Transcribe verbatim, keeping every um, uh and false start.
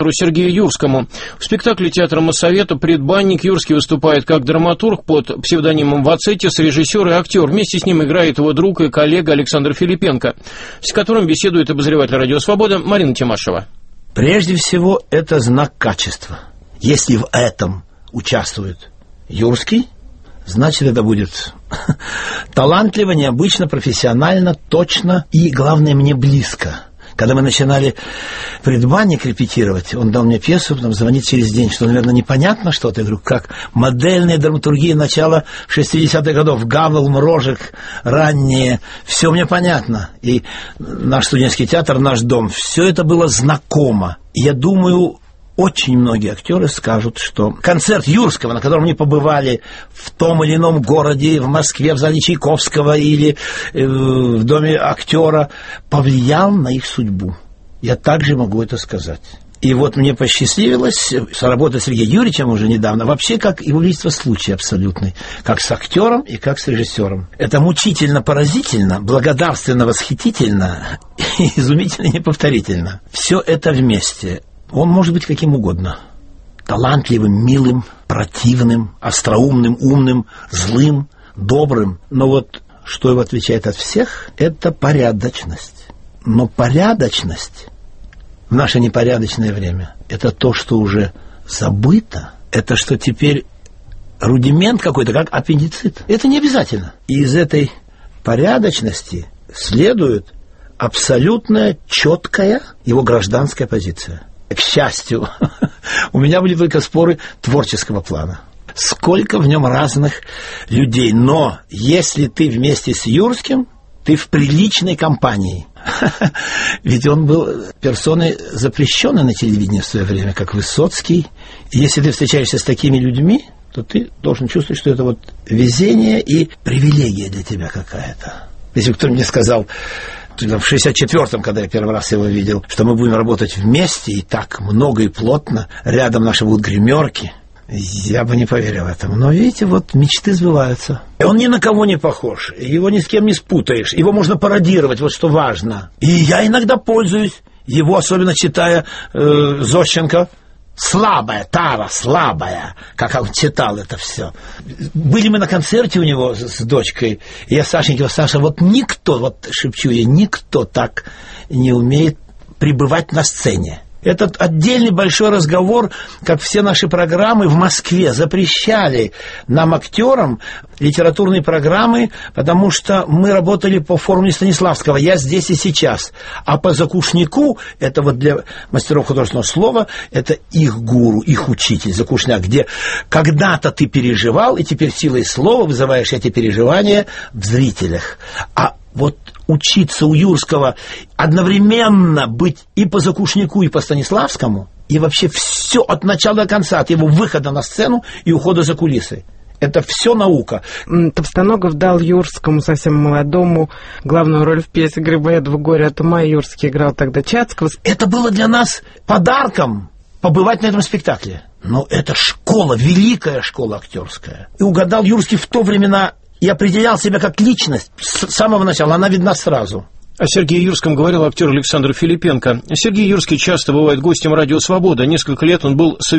актеру Сергею Юрскому. В спектакле театра Моссовета «Предбанник» Юрский выступает как драматург под псевдонимом Вацетис, режиссер и актер. Вместе с ним играет его друг и коллега Александр Филипенко, с которым беседует обозреватель «Радио Свобода» Марина Тимашева. Прежде всего, это знак качества. Если в этом участвует Юрский, значит, это будет талантливо, необычно, профессионально, точно и, главное, мне близко. Когда мы начинали «Предбанник» репетировать, он дал мне пьесу, потом звонит через день, что, наверное, непонятно что-то. Я говорю, как модельная драматургия начала шестидесятых годов, Гавел, Мрожик, ранние, все мне понятно. И наш студенческий театр, наш дом, все это было знакомо. Я думаю, очень многие актеры скажут, что концерт Юрского, на котором они побывали в том или ином городе, в Москве, в зале Чайковского или э, в доме актера, повлиял на их судьбу. Я также могу это сказать. И вот мне посчастливилось сработать с Сергеем Юрьевичем уже недавно, вообще как его величество случай абсолютный, как с актером и как с режиссером. Это мучительно поразительно, благодарственно восхитительно, изумительно и неповторительно. Все это вместе. Он может быть каким угодно. Талантливым, милым, противным, остроумным, умным, злым, добрым. Но вот что его отличает от всех, это порядочность. Но порядочность в наше непорядочное время – это то, что уже забыто. Это что теперь рудимент какой-то, как аппендицит. Это не обязательно. И из этой порядочности следует абсолютно четкая его гражданская позиция. К счастью, у меня были только споры творческого плана. Сколько в нем разных людей. Но если ты вместе с Юрским, ты в приличной компании. Ведь он был персоной запрещенной на телевидении в свое время, как Высоцкий. И если ты встречаешься с такими людьми, то ты должен чувствовать, что это вот везение и привилегия для тебя какая-то. Если кто-то мне сказал в шестьдесят четвёртом, когда я первый раз его видел, что мы будем работать вместе и так много и плотно, рядом наши будут гримерки, я бы не поверил этому. Но, видите, вот мечты сбываются. И он ни на кого не похож, его ни с кем не спутаешь, его можно пародировать, вот что важно. И я иногда пользуюсь его, особенно читая э, Зощенко. Слабая, Тара, слабая, как он читал это все. Были мы на концерте у него с, с дочкой, и я Сашеньке говорю, Саша, вот никто, вот шепчу я, никто так не умеет пребывать на сцене. Этот отдельный большой разговор, как все наши программы в Москве запрещали нам, актерам, литературные программы, потому что мы работали по формуле Станиславского «Я здесь и сейчас». А по Закушняку, это вот для мастеров художественного слова, это их гуру, их учитель Закушняк, где когда-то ты переживал, и теперь силой слова вызываешь эти переживания в зрителях. А вот учиться у Юрского одновременно быть и по Закушняку, и по Станиславскому, и вообще все от начала до конца, от его выхода на сцену и ухода за кулисы. Это все наука. Товстоногов дал Юрскому, совсем молодому, главную роль в пьесе Грибоедова «Горе от ума». Юрский играл тогда Чацкого. Это было для нас подарком побывать на этом спектакле. Но это школа, великая школа актерская. И угадал Юрский в то времена и определял себя как личность с самого начала. Она видна сразу. О Сергее Юрском говорил актер Александр Филипенко. Сергей Юрский часто бывает гостем «Радио Свобода». Несколько лет он был